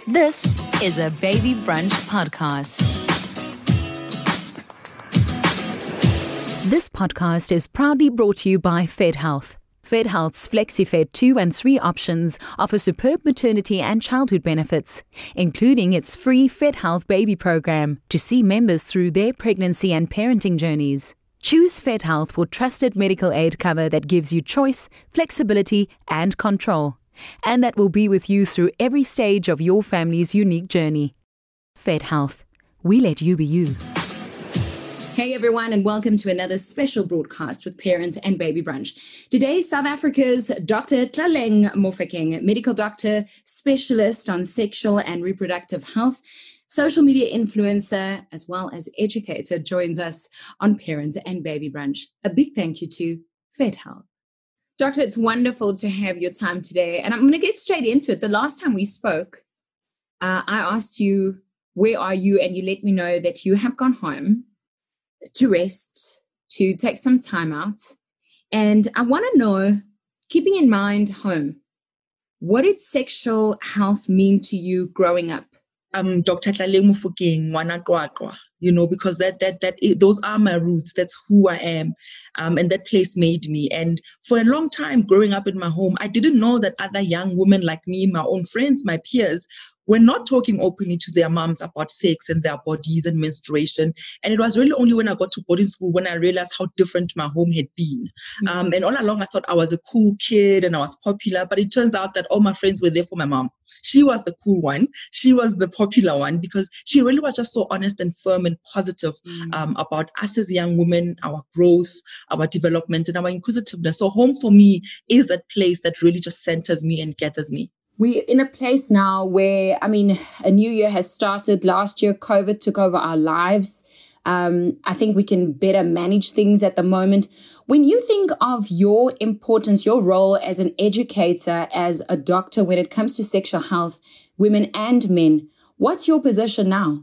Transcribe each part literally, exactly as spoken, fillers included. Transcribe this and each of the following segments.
This is a Baby Brunch podcast. This podcast is proudly brought to you by FedHealth. FedHealth's FlexiFed two and three options offer superb maternity and childhood benefits, including its free FedHealth baby program to see members through their pregnancy and parenting journeys. Choose FedHealth for trusted medical aid cover that gives you choice, flexibility, and control, and that will be with you through every stage of your family's unique journey. FedHealth. We let you be you. Hey everyone, and welcome to another special broadcast with Parent and Baby Brunch. Today, South Africa's Doctor Tlaleng Mofokeng, medical doctor, specialist on sexual and reproductive health, social media influencer, as well as educator, joins us on Parent and Baby Brunch. A big thank you to FedHealth. Doctor, it's wonderful to have your time today, and I'm going to get straight into it. The last time we spoke, uh, I asked you, where are you? And you let me know that you have gone home to rest, to take some time out. And I want to know, keeping in mind home, what did sexual health mean to you growing up? Um, Doctor Tlaleng Mofokeng, Wana Twatwa, you know, because that that that those are my roots. That's who I am, um, and that place made me. And for a long time, growing up in my home, I didn't know that other young women like me, my own friends, my peers, were not talking openly to their moms about sex and their bodies and menstruation. And it was really only when I got to boarding school when I realized how different my home had been. Mm-hmm. Um, and all along, I thought I was a cool kid and I was popular, but it turns out that all my friends were there for my mom. She was the cool one. She was the popular one because she really was just so honest and firm and positive mm-hmm. um, about us as young women, our growth, our development, and our inquisitiveness. So home for me is that place that really just centers me and gathers me. We're in a place now where, I mean, a new year has started. Last year, COVID took over our lives. Um, I think we can better manage things at the moment. When you think of your importance, your role as an educator, as a doctor, when it comes to sexual health, women and men, what's your position now?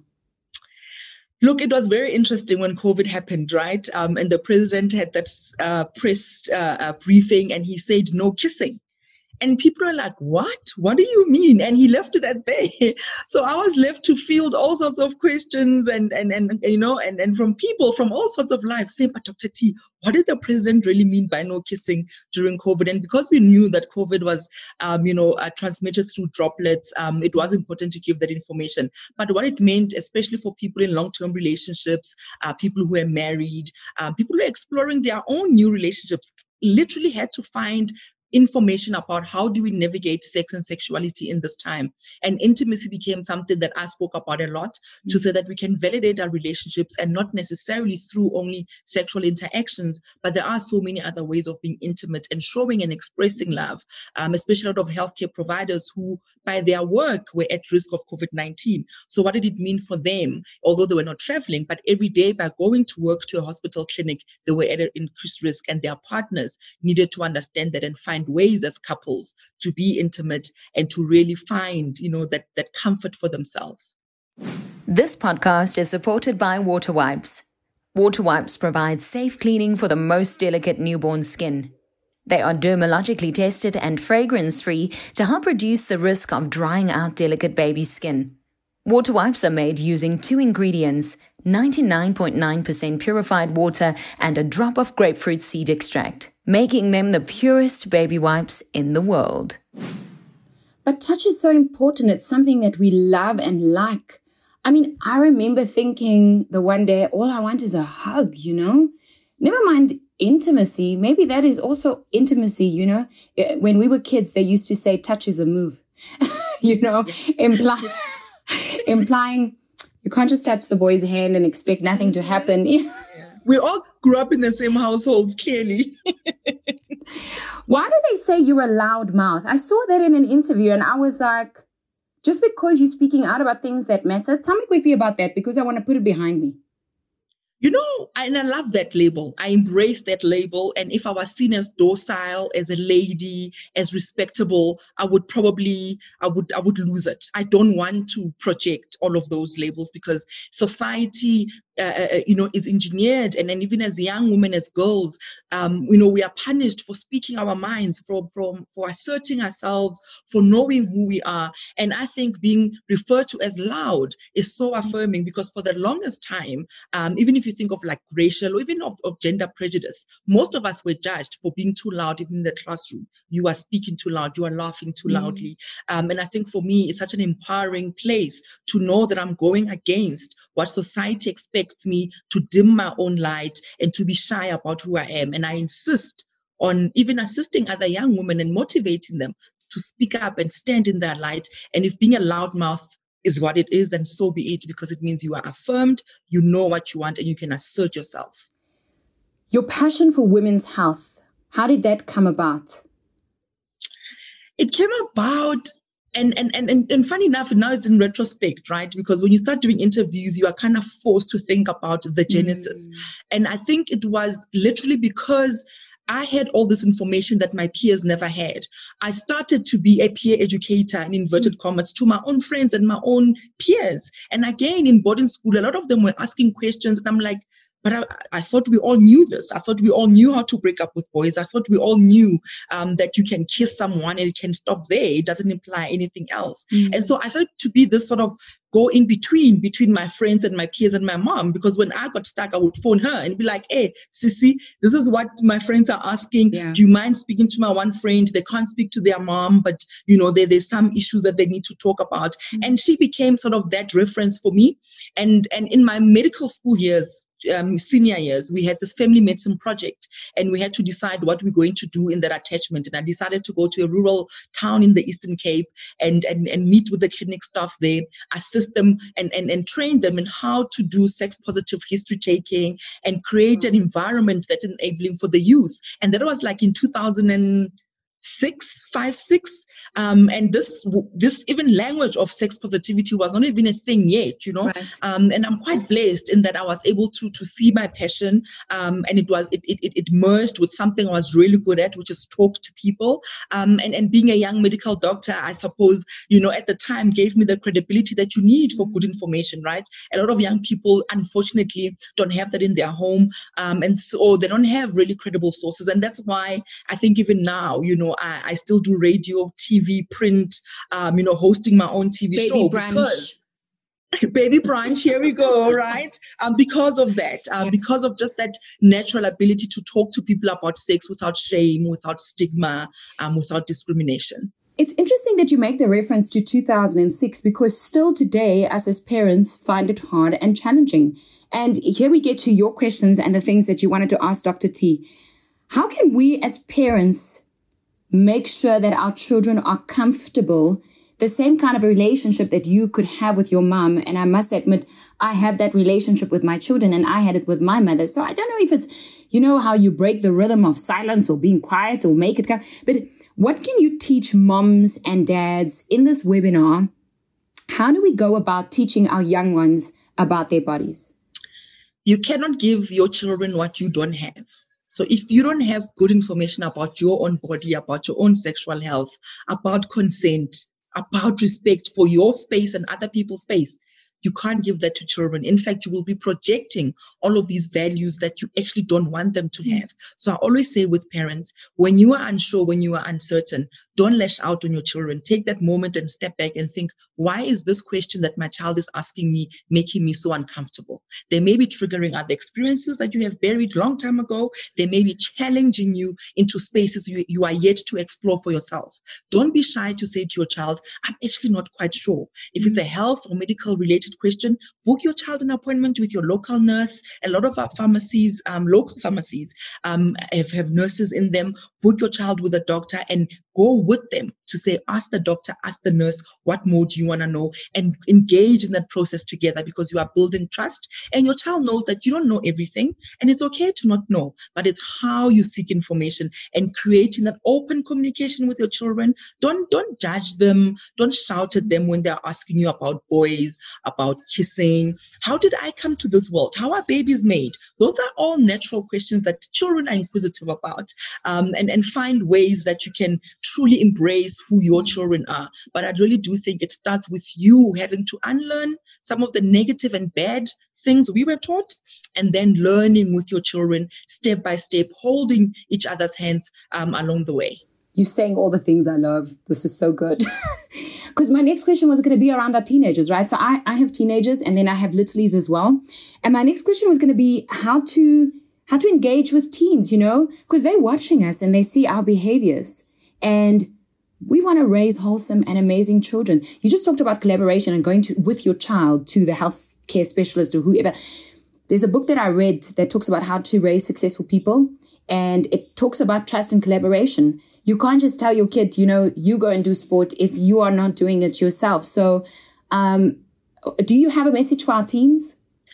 Look, it was very interesting when COVID happened, right? Um, and the president had that uh, press uh, uh, briefing and he said, no kissing. And people are like, what? What do you mean? And he left it at there. So I was left to field all sorts of questions and, and, and you know, and, and from people from all sorts of lives saying, but Doctor T, what did the president really mean by no kissing during COVID? And because we knew that COVID was, um, you know, uh, transmitted through droplets, um, it was important to give that information. But what it meant, especially for people in long-term relationships, uh, people who are married, um, people who are exploring their own new relationships, literally had to find information about how do we navigate sex and sexuality in this time. And intimacy became something that I spoke about a lot mm-hmm. to say that we can validate our relationships and not necessarily through only sexual interactions, but there are so many other ways of being intimate and showing and expressing love, um, especially out of healthcare providers who by their work were at risk of COVID nineteen. So what did it mean for them, although they were not traveling, but every day by going to work to a hospital clinic, they were at an increased risk and their partners needed to understand that and find ways as couples to be intimate and to really find, you know, that, that comfort for themselves. This podcast is supported by Water Wipes. Water Wipes provide safe cleaning for the most delicate newborn skin. They are dermatologically tested and fragrance-free to help reduce the risk of drying out delicate baby skin. Water Wipes are made using two ingredients, ninety-nine point nine percent purified water and a drop of grapefruit seed extract, making them the purest baby wipes in the world. But touch is so important. It's something that we love and like. I mean, I remember thinking the one day, all I want is a hug, you know? Never mind intimacy. Maybe that is also intimacy, you know? When we were kids, they used to say touch is a move, you know, imply, implying you can't just touch the boy's hand and expect nothing to happen. We all grew up in the same households, clearly. Why do they say you're a loud mouth? I saw that in an interview and I was like, just because you're speaking out about things that matter, tell me quickly about that because I want to put it behind me. You know, and I love that label. I embrace that label. And if I was seen as docile, as a lady, as respectable, I would probably, I would, I would lose it. I don't want to project all of those labels because society uh, you know, is engineered. And then even as young women, as girls, um, you know, we are punished for speaking our minds, for, for, for asserting ourselves, for knowing who we are. And I think being referred to as loud is so affirming, because for the longest time, um, even if you think of like racial or even of, of gender prejudice, most of us were judged for being too loud, even in the classroom. You are speaking too loud, you are laughing too Mm. loudly. Um, and I think for me, it's such an empowering place to know that I'm going against what society expects me to dim my own light and to be shy about who I am. And I insist on even assisting other young women and motivating them to speak up and stand in their light. And if being a loudmouth is what it is, then so be it, because it means you are affirmed, you know what you want, and you can assert yourself. Your passion for women's health, how did that come about? It came about, and, and, and, and, and funny enough, now it's in retrospect, right? Because when you start doing interviews, you are kind of forced to think about the genesis. Mm. And I think it was literally because I had all this information that my peers never had. I started to be a peer educator, in inverted mm. commas, to my own friends and my own peers. And again, in boarding school, a lot of them were asking questions, and I'm like, but I, I thought we all knew this. I thought we all knew how to break up with boys. I thought we all knew um, that you can kiss someone and it can stop there. It doesn't imply anything else. Mm. And so I started to be this sort of go in between, between my friends and my peers and my mom, because when I got stuck, I would phone her and be like, hey, Sissy, this is what my friends are asking. Yeah. Do you mind speaking to my one friend? They can't speak to their mom, but you know, there, there's some issues that they need to talk about. Mm. And she became sort of that reference for me. And, and in my medical school years, Um, senior years, we had this family medicine project, and we had to decide what we're going to do in that attachment. And I decided to go to a rural town in the Eastern Cape and, and, and meet with the clinic staff there, assist them and, and, and train them in how to do sex positive history taking and create mm-hmm. an environment that's enabling for the youth. And that was like in two thousand six, five, six. Um, and this, this even language of sex positivity was not even a thing yet, you know. Right. Um, and I'm quite blessed in that I was able to to see my passion, um, and it was it, it it merged with something I was really good at, which is talk to people. Um, and and being a young medical doctor, I suppose, you know, at the time gave me the credibility that you need for good information, right? A lot of young people, unfortunately, don't have that in their home, um, and so they don't have really credible sources, and that's why I think even now, you know, I, I still do radio, T V, print, um, you know, hosting my own T V Baby show. Brunch. Because Baby Brunch, here we go, right? Um, because of that, um, yeah. because of just that natural ability to talk to people about sex without shame, without stigma, um, without discrimination. It's interesting that you make the reference to two thousand six, because still today, us as parents find it hard and challenging. And here we get to your questions and the things that you wanted to ask Doctor T. How can we as parents make sure that our children are comfortable, the same kind of a relationship that you could have with your mom? And I must admit, I have that relationship with my children, and I had it with my mother. So I don't know if it's, you know, how you break the rhythm of silence or being quiet or make it come. But what can you teach moms and dads in this webinar? How do we go about teaching our young ones about their bodies? You cannot give your children what you don't have. So if you don't have good information about your own body, about your own sexual health, about consent, about respect for your space and other people's space, you can't give that to children. In fact, you will be projecting all of these values that you actually don't want them to have. So I always say with parents, when you are unsure, when you are uncertain, don't lash out on your children. Take that moment and step back and think, why is this question that my child is asking me making me so uncomfortable? They may be triggering other experiences that you have buried long time ago. They may be challenging you into spaces you, you are yet to explore for yourself. Don't be shy to say to your child, I'm actually not quite sure. If it's a health or medical related question, book your child an appointment with your local nurse. A lot of our pharmacies, um, local pharmacies, um, have, have nurses in them. Book your child with a doctor and go with them to say, ask the doctor, ask the nurse, what more do you want to know? And engage in that process together, because you are building trust. And your child knows that you don't know everything, and it's okay to not know, but it's how you seek information and creating that open communication with your children. Don't, don't judge them. Don't shout at them when they're asking you about boys, about kissing. How did I come to this world? How are babies made? Those are all natural questions that children are inquisitive about, um, and, and find ways that you can truly embrace who your children are. But I really do think it starts with you having to unlearn some of the negative and bad things we were taught, and then learning with your children step by step, holding each other's hands um, along the way. You're saying all the things I love. This is so good. Because my next question was going to be around our teenagers, right? So I, I have teenagers, and then I have littlies as well. And my next question was going to be how to how to engage with teens, you know, because they're watching us and they see our behaviors. And we want to raise wholesome and amazing children. You just talked about collaboration and going to with your child to the healthcare specialist or whoever. There's a book that I read that talks about how to raise successful people, and it talks about trust and collaboration. You can't just tell your kid, you know, you go and do sport if you are not doing it yourself. So um, do you have a message for our teens?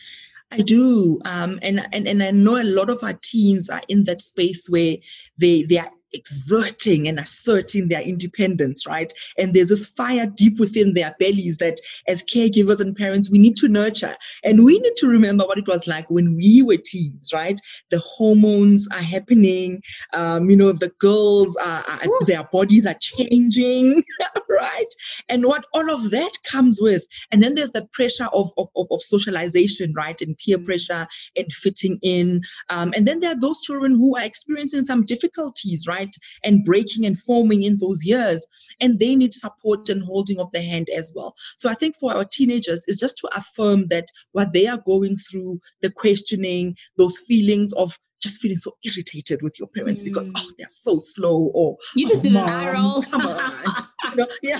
I do. Um, and, and, and I know a lot of our teens are in that space where they, they are exerting and asserting their independence, right? And there's this fire deep within their bellies that as caregivers and parents, we need to nurture. And we need to remember what it was like when we were teens, right? The hormones are happening. Um, you know, the girls, are, are their bodies are changing, right? And what all of that comes with. And then there's the pressure of, of, of, of socialization, right? And peer pressure and fitting in. Um, and then there are those children who are experiencing some difficulties, right? And breaking and forming in those years, and they need support and holding of the hand as well. So I think for our teenagers is just to affirm that what they are going through, the questioning, those feelings of just feeling so irritated with your parents mm. because oh they're so slow, or you just oh, did mom, an eye roll. Come on, you know, yeah.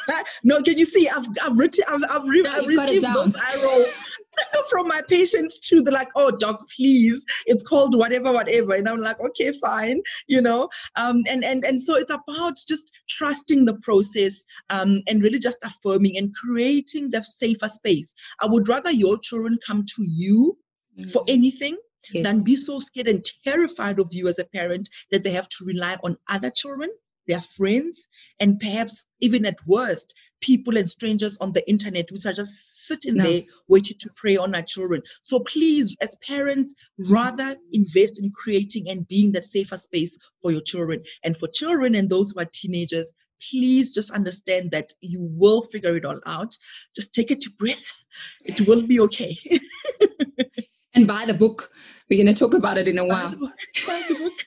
No, can you see? I've I've written I've I've, re- no, I've received those eye rolls from my patients too. They're like, oh doc, please, it's called whatever, whatever. And I'm like, okay, fine, you know. Um, and and and so it's about just trusting the process, um, and really just affirming and creating the safer space. I would rather your children come to you mm. for anything. Yes. Than be so scared and terrified of you as a parent that they have to rely on other children, their friends, and perhaps even at worst, people and strangers on the internet, which are just sitting no. there waiting to prey on our children. So please, as parents, rather invest in creating and being that safer space for your children. And for children and those who are teenagers, please just understand that you will figure it all out. Just take a deep breath. It will be okay. And buy the book. We're going to talk about it in a while. Buy the book. Buy the book.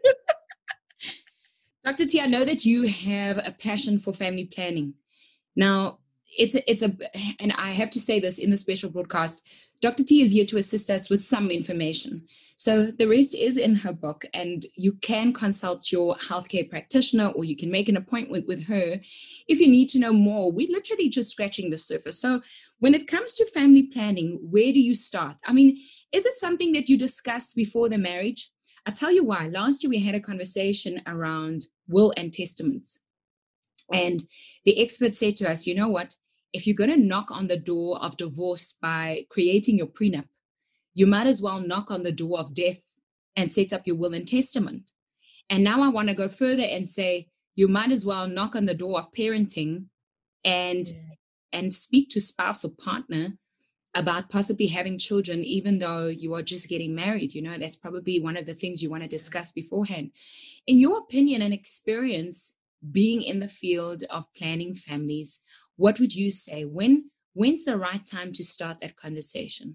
Doctor T, I know that you have a passion for family planning. Now, it's a, it's a, and I have to say this in the special broadcast, Doctor T is here to assist us with some information. So the rest is in her book, and you can consult your healthcare practitioner, or you can make an appointment with her if you need to know more. We're literally just scratching the surface. So when it comes to family planning, where do you start? I mean, is it something that you discuss before the marriage? I'll tell you why. Last year we had a conversation around will and testaments. And the expert said to us, you know what? If you're going to knock on the door of divorce by creating your prenup, you might as well knock on the door of death and set up your will and testament. And now I want to go further and say, you might as well knock on the door of parenting and, yeah. and speak to spouse or partner about possibly having children, even though you are just getting married. You know, that's probably one of the things you want to discuss beforehand. In your opinion and experience, being in the field of planning families, what would you say? When when's the right time to start that conversation?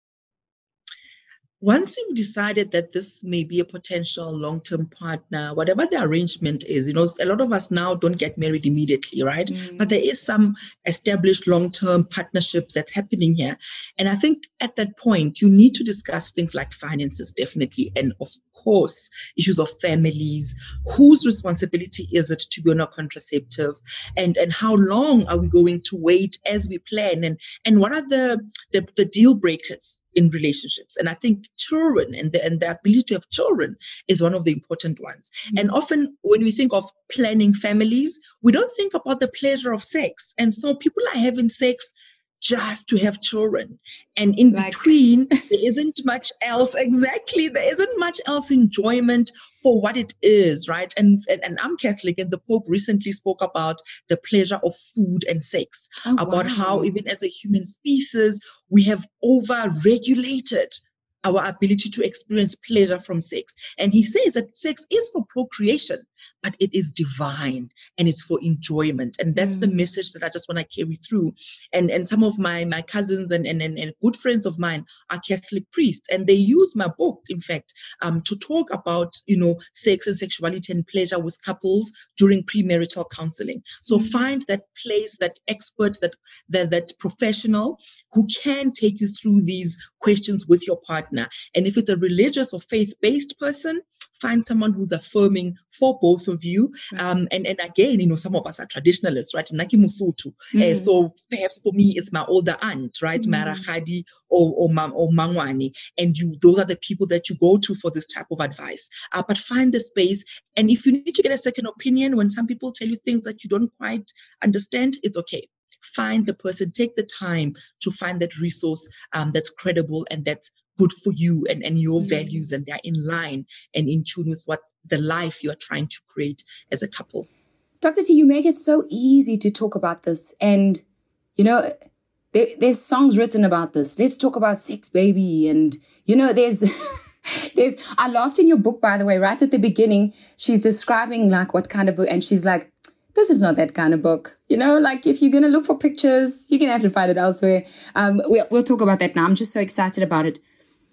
Once you've decided that this may be a potential long-term partner, whatever the arrangement is, you know, a lot of us now don't get married immediately, right? Mm. But there is some established long-term partnership that's happening here. And I think at that point, you need to discuss things like finances, definitely. And of course, issues of families. Whose responsibility is it to be on a contraceptive? And, and how long are we going to wait as we plan? And, and what are the, the, the deal breakers in relationships? And I think children and the, and the ability to have children is one of the important ones. Mm-hmm. And often when we think of planning families, we don't think about the pleasure of sex. And so people are having sex just to have children. And in like... between, there isn't much else. Exactly. There isn't much else enjoyment for what it is, right? And, and, and I'm Catholic, and the Pope recently spoke about the pleasure of food and sex, oh, about wow. how even as a human species, we have over-regulated our ability to experience pleasure from sex. And he says that sex is for procreation, but it is divine and it's for enjoyment. And that's mm. the message that I just want to carry through. And and some of my, my cousins and, and, and, and good friends of mine are Catholic priests, and they use my book, in fact, um, to talk about, you know, sex and sexuality and pleasure with couples during premarital counseling. So mm. find that place, that expert, that, that, that professional who can take you through these questions with your partner. And if it's a religious or faith-based person, find someone who's affirming for both of you. Right. Um, and, and again, you know, some of us are traditionalists, right? Naki Musutu. Mm. Uh, so perhaps for me, it's my older aunt, right? Mm. Marahadi or, or, Mam, or Mangwani. And you, those are the people that you go to for this type of advice. Uh, but find the space. And if you need to get a second opinion, when some people tell you things that you don't quite understand, it's okay. Find the person, take the time to find that resource um, that's credible and that's good for you and, and your mm. values, and they're in line and in tune with what the life you are trying to create as a couple. Doctor T, you make it so easy to talk about this. And, you know, there, there's songs written about this. Let's talk about sex, baby. And, you know, there's... there's I laughed in your book, by the way, right at the beginning. She's describing like what kind of book, and she's like, this is not that kind of book. You know, like if you're going to look for pictures, you're going to have to find it elsewhere. Um, we'll, we'll talk about that now. I'm just so excited about it.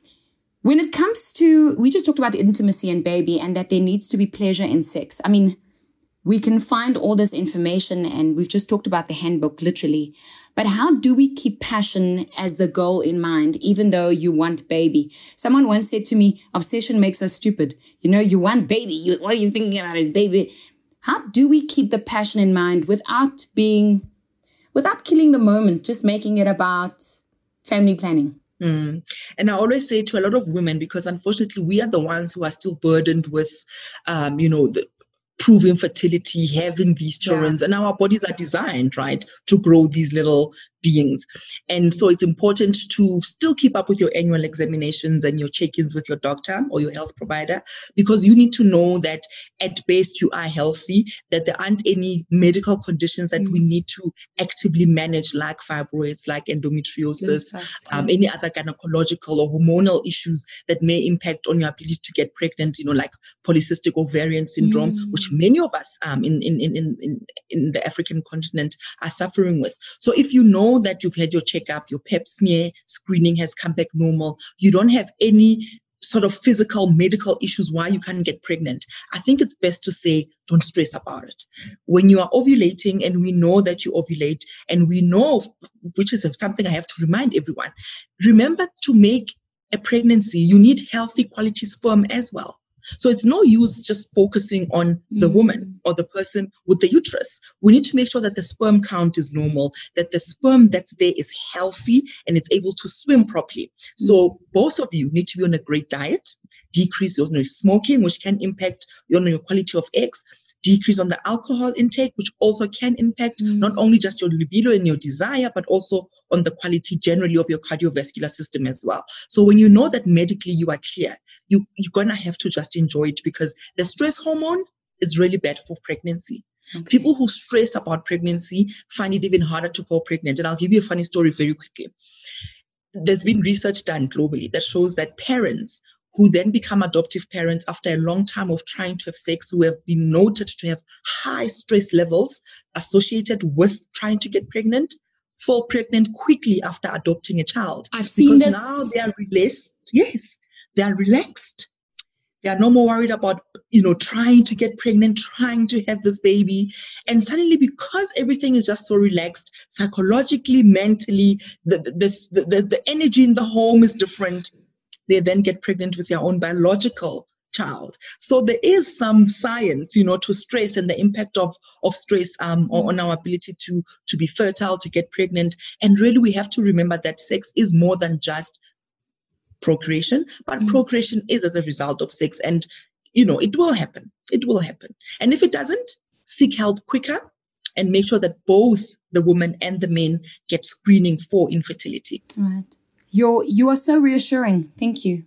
When it comes to, we just talked about intimacy and baby and that there needs to be pleasure in sex. I mean, we can find all this information and we've just talked about the handbook, literally. But how do we keep passion as the goal in mind, even though you want baby? Someone once said to me, obsession makes us stupid. You know, you want baby. You, what are you thinking about is baby? How do we keep the passion in mind without being, without killing the moment, just making it about family planning? Mm. And I always say to a lot of women, because unfortunately we are the ones who are still burdened with, um, you know, the proven fertility, having these children, yeah. and our bodies are designed, right, to grow these little beings. And so it's important to still keep up with your annual examinations and your check-ins with your doctor or your health provider, because you need to know that at best you are healthy, that there aren't any medical conditions that mm. we need to actively manage, like fibroids, like endometriosis, yes, um, any other gynecological or hormonal issues that may impact on your ability to get pregnant, you know, like polycystic ovarian syndrome, mm. which many of us um, in, in, in, in, in the African continent are suffering with. So if you know that you've had your checkup, your pap smear screening has come back normal, you don't have any sort of physical medical issues why you can't get pregnant, I think it's best to say, don't stress about it. When you are ovulating, and we know that you ovulate, and we know, which is something I have to remind everyone, remember to make a pregnancy, you need healthy quality sperm as well. So it's no use just focusing on the woman or the person with the uterus. We need to make sure that the sperm count is normal, that the sperm that's there is healthy and it's able to swim properly. So both of you need to be on a great diet, decrease your smoking, which can impact your, your quality of eggs, decrease on the alcohol intake, which also can impact mm. not only just your libido and your desire, but also on the quality generally of your cardiovascular system as well. So when you know that medically you are clear, you, you're going to have to just enjoy it, because the stress hormone is really bad for pregnancy. Okay. People who stress about pregnancy find it even harder to fall pregnant. And I'll give you a funny story very quickly. There's been research done globally that shows that parents who then become adoptive parents after a long time of trying to have sex, who have been noted to have high stress levels associated with trying to get pregnant, fall pregnant quickly after adopting a child. I've seen because this. Now they are relaxed. Yes, they are relaxed. They are no more worried about, you know, trying to get pregnant, trying to have this baby. And suddenly, because everything is just so relaxed, psychologically, mentally, the, the, the, the energy in the home is different. They then get pregnant with their own biological child. So there is some science, you know, to stress and the impact of, of stress um, mm. on our ability to, to be fertile, to get pregnant. And really, we have to remember that sex is more than just procreation, but mm. procreation is as a result of sex. And, you know, it will happen. It will happen. And if it doesn't, seek help quicker and make sure that both the woman and the men get screening for infertility. Right. You're, you are so reassuring. Thank you.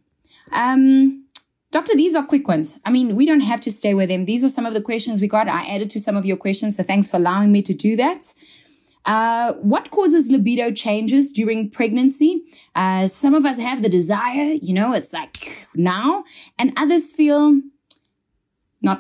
Um, Doctor, these are quick ones. I mean, we don't have to stay with them. These are some of the questions we got. I added to some of your questions, so thanks for allowing me to do that. Uh, what causes libido changes during pregnancy? Uh, some of us have the desire, you know, it's like now, and others feel not now.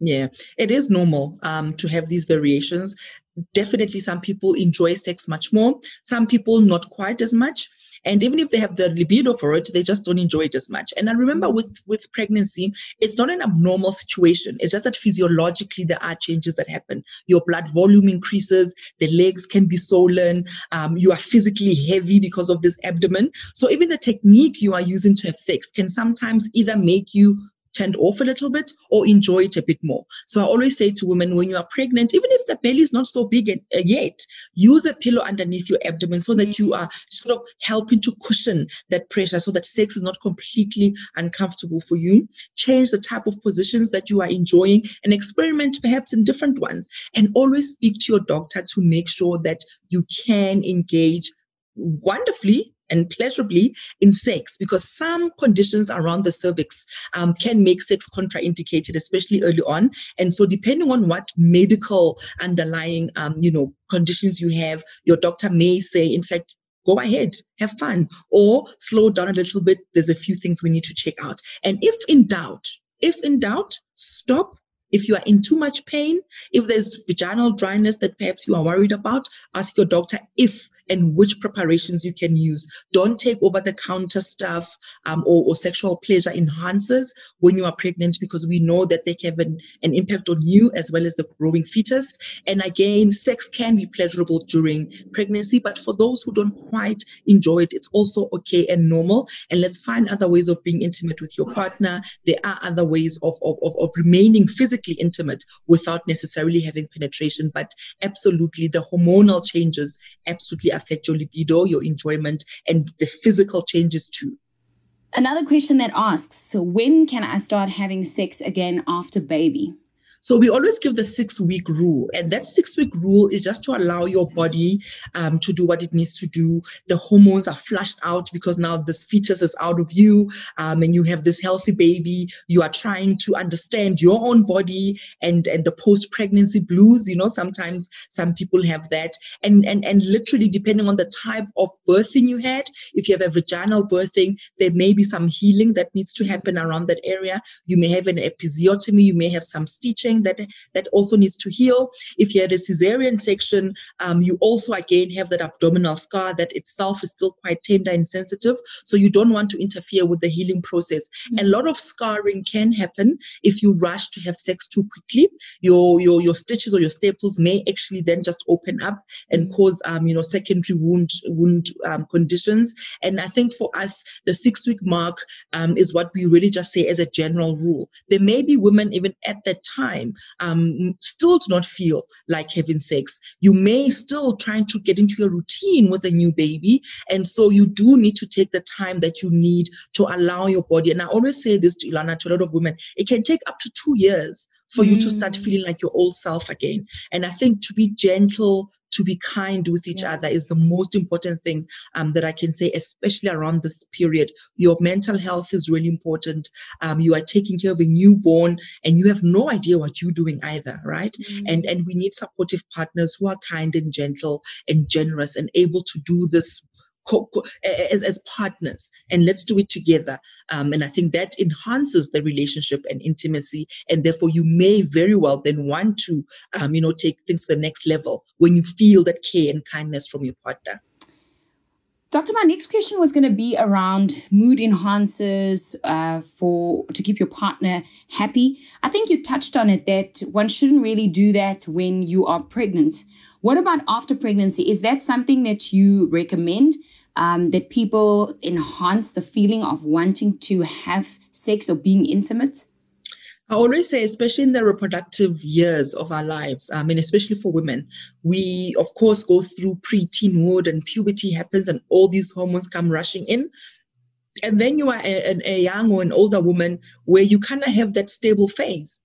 Yeah, it is normal um, to have these variations. Definitely, some people enjoy sex much more. Some people not quite as much. And even if they have the libido for it, they just don't enjoy it as much. And I remember Mm. with, with pregnancy, it's not an abnormal situation. It's just that physiologically there are changes that happen. Your blood volume increases, the legs can be swollen, um, you are physically heavy because of this abdomen. So even the technique you are using to have sex can sometimes either make you turned off a little bit or enjoy it a bit more. So I always say to women, when you are pregnant, even if the belly is not so big uh, yet, use a pillow underneath your abdomen so that you are sort of helping to cushion that pressure so that sex is not completely uncomfortable for you. Change the type of positions that you are enjoying and experiment perhaps in different ones. And always speak to your doctor to make sure that you can engage wonderfully and pleasurably in sex, because some conditions around the cervix um, can make sex contraindicated, especially early on. And so depending on what medical underlying, um, you know, conditions you have, your doctor may say, in fact, go ahead, have fun, or slow down a little bit. There's a few things we need to check out. And if in doubt, if in doubt, stop. If you are in too much pain, if there's vaginal dryness that perhaps you are worried about, ask your doctor if and which preparations you can use. Don't take over-the-counter stuff um, or, or sexual pleasure enhancers when you are pregnant, because we know that they can have an, an impact on you as well as the growing fetus. And again, sex can be pleasurable during pregnancy, but for those who don't quite enjoy it, it's also okay and normal. And let's find other ways of being intimate with your partner. There are other ways of, of, of, of remaining physically intimate without necessarily having penetration. But absolutely, the hormonal changes absolutely affect your libido, your enjoyment, and the physical changes too. Another question that asks, so when can I start having sex again after baby? So we always give the six-week rule, and that six-week rule is just to allow your body um, to do what it needs to do. The hormones are flushed out because now this fetus is out of you, um, and you have this healthy baby. You are trying to understand your own body and, and the post-pregnancy blues. You know, sometimes some people have that. And, and, and literally, depending on the type of birthing you had, if you have a vaginal birthing, there may be some healing that needs to happen around that area. You may have an episiotomy. You may have some stitching that that also needs to heal. If you had a cesarean section, um, you also again have that abdominal scar that itself is still quite tender and sensitive. So you don't want to interfere with the healing process. Mm-hmm. A lot of scarring can happen if you rush to have sex too quickly. Your your your stitches or your staples may actually then just open up and mm-hmm. cause um you know secondary wound wound um, conditions. And I think for us, the six week mark um is what we really just say as a general rule. There may be women even at that time um, still do not feel like having sex. You may still trying to get into your routine with a new baby. And so you do need to take the time that you need to allow your body. And I always say this to Ilana, to a lot of women, it can take up to two years for mm. you to start feeling like your old self again. And I think to be gentle, to be kind with each yeah. other is the most important thing um, that I can say, especially around this period. Your mental health is really important. Um, you are taking care of a newborn and you have no idea what you're doing either, right? Mm-hmm. And, and we need supportive partners who are kind and gentle and generous and able to do this Co- co- as, as partners, and let's do it together. Um, and I think that enhances the relationship and intimacy, and therefore you may very well then want to, um, you know, take things to the next level when you feel that care and kindness from your partner. Doctor, my next question was going to be around mood enhancers uh, for to keep your partner happy. I think you touched on it, that one shouldn't really do that when you are pregnant. What about after pregnancy? Is that something that you recommend, um, that people enhance the feeling of wanting to have sex or being intimate? I always say, especially in the reproductive years of our lives, I mean, especially for women, we, of course, go through pre-teenhood and puberty happens and all these hormones come rushing in. And then you are a, a young or an older woman where you kind of have that stable phase.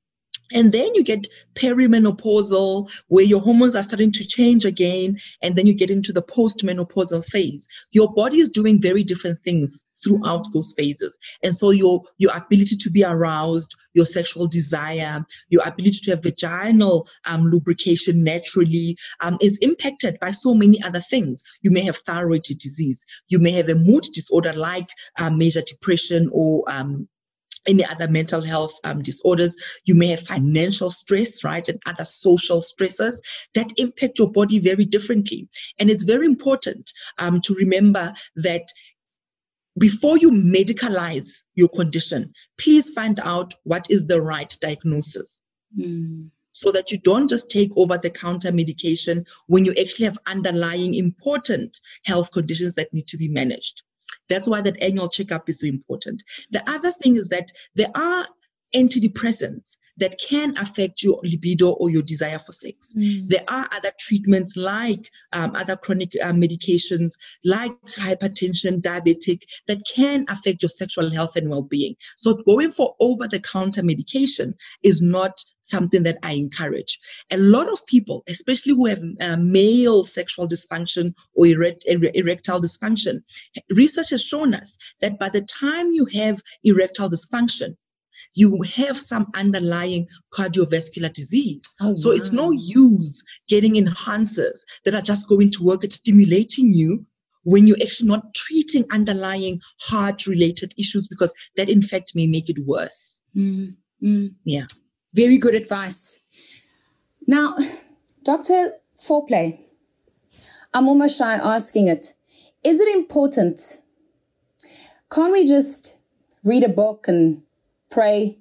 And then you get perimenopausal, where your hormones are starting to change again, and then you get into the postmenopausal phase. Your body is doing very different things throughout those phases. And so your, your ability to be aroused, your sexual desire, your ability to have vaginal um, lubrication naturally um, is impacted by so many other things. You may have thyroid disease. You may have a mood disorder like um, major depression or um any other mental health um, disorders. You may have financial stress, right, and other social stressors that impact your body very differently. And it's very important um, to remember that before you medicalize your condition, please find out what is the right diagnosis. Mm. So that you don't just take over-the-counter medication when you actually have underlying important health conditions that need to be managed. That's why that annual checkup is so important. The other thing is that there are antidepressants that can affect your libido or your desire for sex. Mm. There are other treatments like um, other chronic uh, medications like hypertension, diabetic, that can affect your sexual health and well-being. So going for over-the-counter medication is not something that I encourage. A lot of people, especially who have uh, male sexual dysfunction or erect, erectile dysfunction, research has shown us that by the time you have erectile dysfunction, you have some underlying cardiovascular disease. Oh, so wow. It's no use getting enhancers that are just going to work at stimulating you when you're actually not treating underlying heart-related issues, because that, in fact, may make it worse. Mm, mm. Yeah. Very good advice. Now, Doctor, foreplay. I'm almost shy asking it. Is it important? Can't we just read a book and pray?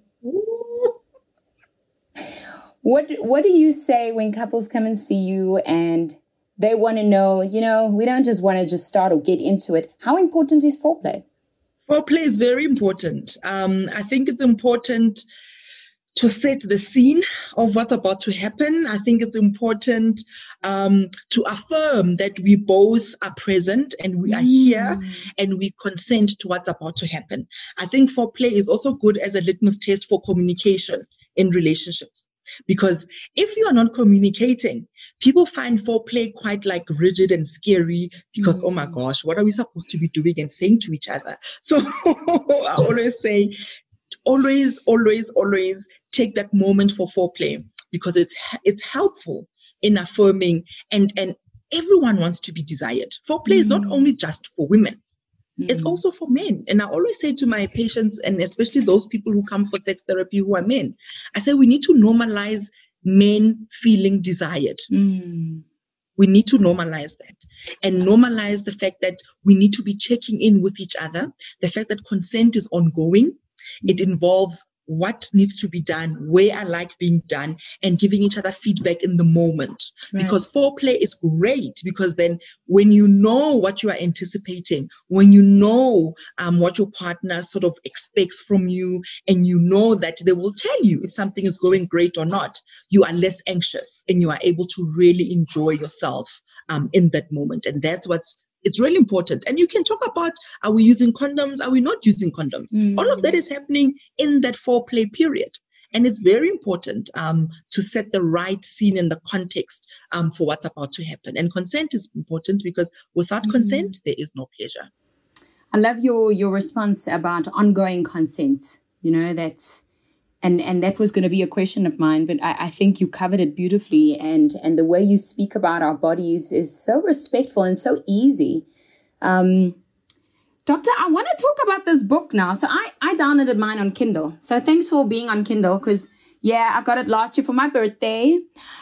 What What do you say when couples come and see you and they want to know, you know, we don't just want to just start or get into it. How important is foreplay? Foreplay is very important. Um, I think it's important to set the scene of what's about to happen. I think it's important um, to affirm that we both are present and we are mm. here and we consent to what's about to happen. I think foreplay is also good as a litmus test for communication in relationships. Because if you are not communicating, people find foreplay quite like rigid and scary because, mm. oh my gosh, what are we supposed to be doing and saying to each other? So I always say, always, always, always take that moment for foreplay, because it's it's helpful in affirming, and, and everyone wants to be desired. Foreplay mm. is not only just for women. Mm. It's also for men. And I always say to my patients, and especially those people who come for sex therapy who are men, I say we need to normalize men feeling desired. Mm. We need to normalize that and normalize the fact that we need to be checking in with each other, the fact that consent is ongoing. It involves what needs to be done, where I like being done, and giving each other feedback in the moment. Right. Because foreplay is great, because then when you know what you are anticipating, when you know um, what your partner sort of expects from you, and you know that they will tell you if something is going great or not, you are less anxious and you are able to really enjoy yourself um, in that moment. And that's what's It's really important. And you can talk about, are we using condoms? Are we not using condoms? Mm. All of that is happening in that foreplay period. And it's very important um, to set the right scene and the context um, for what's about to happen. And consent is important, because without mm. consent, there is no pleasure. I love your, your response about ongoing consent, you know, that... And and that was going to be a question of mine, but I, I think you covered it beautifully. And, and the way you speak about our bodies is so respectful and so easy. Um, Doctor, I want to talk about this book now. So I, I downloaded mine on Kindle. So thanks for being on Kindle, because, yeah, I got it last year for my birthday.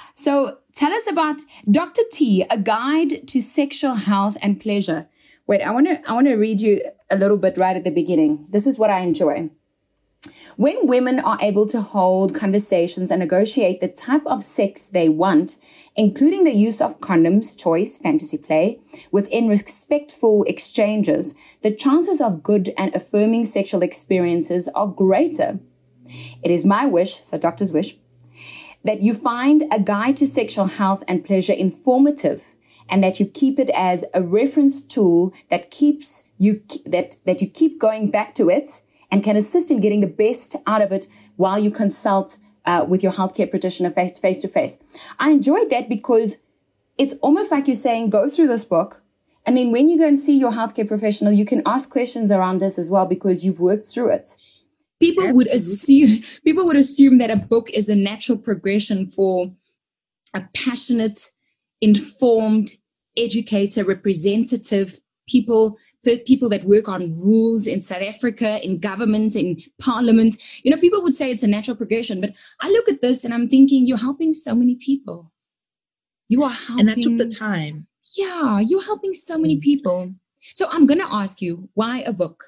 So tell us about Doctor T, A Guide to Sexual Health and Pleasure. Wait, I want to I want to read you a little bit right at the beginning. This is what I enjoy. When women are able to hold conversations and negotiate the type of sex they want, including the use of condoms, toys, fantasy play, within respectful exchanges, the chances of good and affirming sexual experiences are greater. It is my wish, so doctor's wish, that you find A Guide to Sexual Health and Pleasure informative, and that you keep it as a reference tool that keeps you that that you keep going back to it, and can assist in getting the best out of it while you consult uh, with your healthcare practitioner face face to face. I enjoyed that because it's almost like you're saying, go through this book, and then when you go and see your healthcare professional, you can ask questions around this as well, because you've worked through it. People Absolutely. would assume people would assume that a book is a natural progression for a passionate, informed, educator, representative people, people that work on rules in South Africa, in government, in parliament. You know, people would say it's a natural progression, but I look at this and I'm thinking, you're helping so many people. You are helping. And I took the time. Yeah, you're helping so many people. So I'm going to ask you, why a book?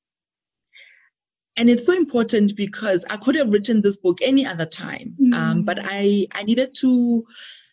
And it's so important because I could have written this book any other time, mm. um, but I, I needed to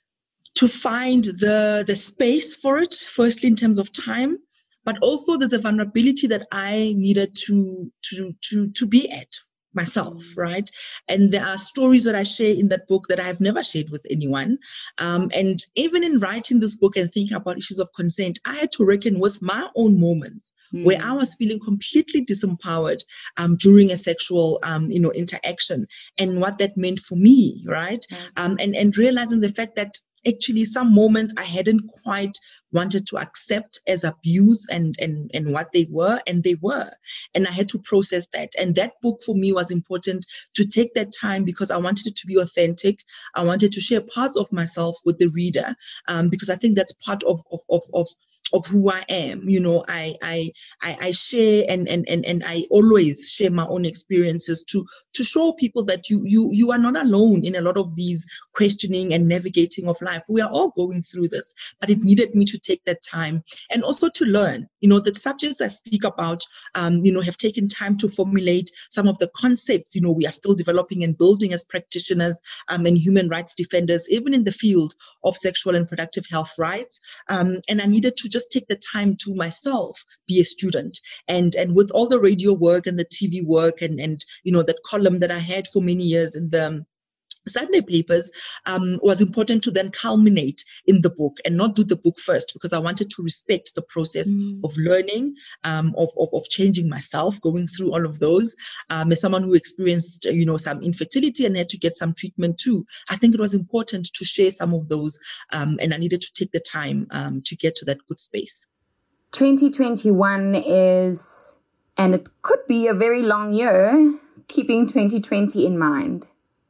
to find the the space for it, firstly in terms of time, but also there's a vulnerability that I needed to to to to be at myself, right? And there are stories that I share in that book that I have never shared with anyone. Um, and even in writing this book and thinking about issues of consent, I had to reckon with my own moments mm. where I was feeling completely disempowered um, during a sexual, um, you know, interaction and what that meant for me, right? Mm. Um, and, and realizing the fact that actually some moments I hadn't quite wanted to accept as abuse and, and, and what they were, and they were. And I had to process that. And that book for me was important to take that time because I wanted it to be authentic. I wanted to share parts of myself with the reader um, because I think that's part of, of, of, of, of who I am. You know, I, I, I, I share and, and, and, and I always share my own experiences to, to show people that you, you, you are not alone in a lot of these questioning and navigating of life. We are all going through this, but it needed me to take that time and also to learn. You know, the subjects I speak about, um, you know, have taken time to formulate some of the concepts, you know, we are still developing and building as practitioners um, and human rights defenders, even in the field of sexual and reproductive health rights. Um, and I needed to just take the time to myself be a student. And, and with all the radio work and the T V work and, and, you know, that column that I had for many years in the Sunday papers um, was important to then culminate in the book and not do the book first because I wanted to respect the process mm. of learning, um, of, of of changing myself, going through all of those. Um, as someone who experienced, you know, some infertility and had to get some treatment too, I think it was important to share some of those, um, and I needed to take the time um, to get to that good space. twenty twenty-one is, and it could be a very long year, keeping twenty twenty in mind.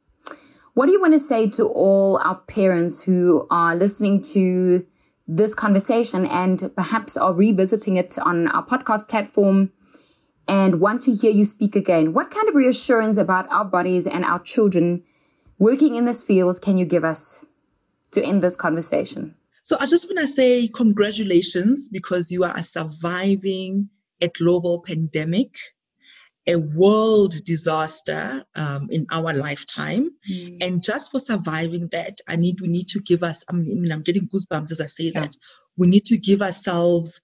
What do you want to say to all our parents who are listening to this conversation and perhaps are revisiting it on our podcast platform and want to hear you speak again? What kind of reassurance about our bodies and our children working in this field can you give us to end this conversation? So I just want to say congratulations because you are surviving a global pandemic, a world disaster um, in our lifetime. Mm. And just for surviving that, I need, we need to give us, I mean, I'm getting goosebumps as I say yeah. that. We need to give ourselves,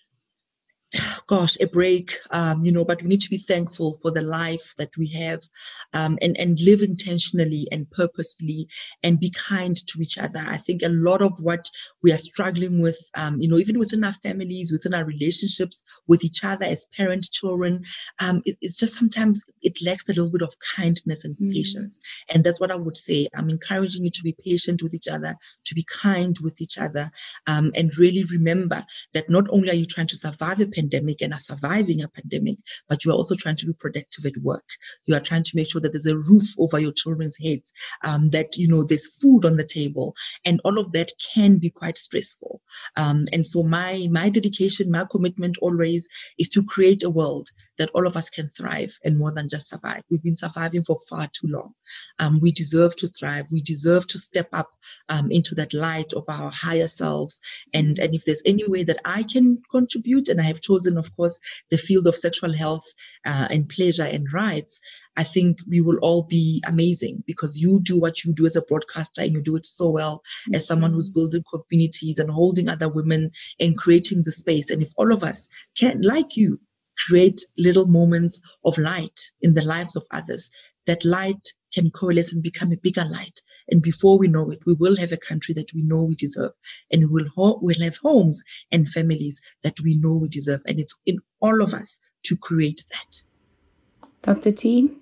gosh, a break, um, you know, but we need to be thankful for the life that we have um, and, and live intentionally and purposefully and be kind to each other. I think a lot of what we are struggling with, um, you know, even within our families, within our relationships with each other as parents, children, um, it, it's just sometimes it lacks a little bit of kindness and mm. patience. And that's what I would say. I'm encouraging you to be patient with each other, to be kind with each other, um, and really remember that not only are you trying to survive a pandemic and are surviving a pandemic, but you are also trying to be productive at work. You are trying to make sure that there's a roof over your children's heads, um, that, you know, there's food on the table, and all of that can be quite stressful. Um, and so my, my dedication, my commitment always is to create a world that all of us can thrive and more than just survive. We've been surviving for far too long. Um, we deserve to thrive. We deserve to step up um, into that light of our higher selves. And, and if there's any way that I can contribute, and I have chosen, of course, the field of sexual health uh, and pleasure and rights, I think we will all be amazing because you do what you do as a broadcaster and you do it so well mm-hmm. as someone who's building communities and holding other women and creating the space. And if all of us can, like you, create little moments of light in the lives of others, that light can coalesce and become a bigger light. And before we know it, we will have a country that we know we deserve. And we will ho- we'll have homes and families that we know we deserve. And it's in all of us to create that. Doctor T,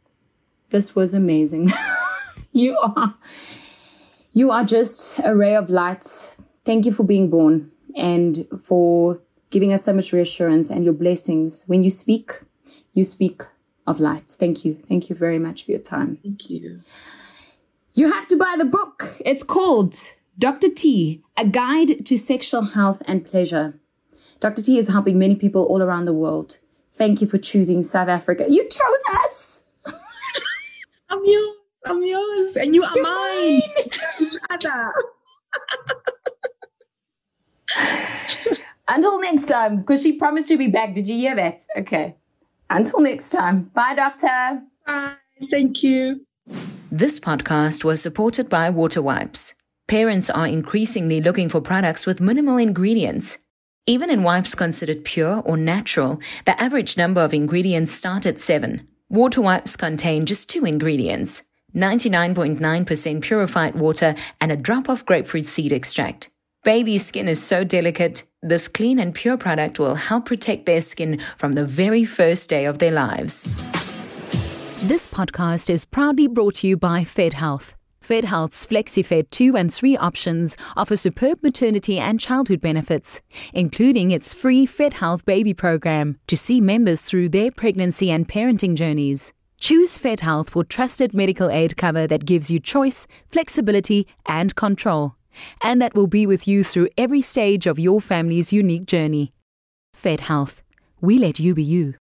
this was amazing. you are, you are just a ray of light. Thank you for being born and for giving us so much reassurance and your blessings. When you speak, you speak of light. Thank you. Thank you very much for your time. Thank you. You have to buy the book. It's called Doctor T, A Guide to Sexual Health and Pleasure. Doctor T is helping many people all around the world. Thank you for choosing South Africa. You chose us. I'm yours. I'm yours. And you are You're mine. mine. Each other. Until next time, because she promised to be back. Did you hear that? Okay. Until next time. Bye, Doctor. Bye. Thank you. This podcast was supported by Water Wipes. Parents are increasingly looking for products with minimal ingredients. Even in wipes considered pure or natural, the average number of ingredients start at seven. Water Wipes contain just two ingredients, ninety-nine point nine percent purified water and a drop of grapefruit seed extract. Baby's skin is so delicate, this clean and pure product will help protect their skin from the very first day of their lives. This podcast is proudly brought to you by Fed Health. Fed Health's FlexiFed two and three options offer superb maternity and childhood benefits, including its free Fed Health baby program to see members through their pregnancy and parenting journeys. Choose Fed Health for trusted medical aid cover that gives you choice, flexibility, and control, and that will be with you through every stage of your family's unique journey. Fed Health. We let you be you.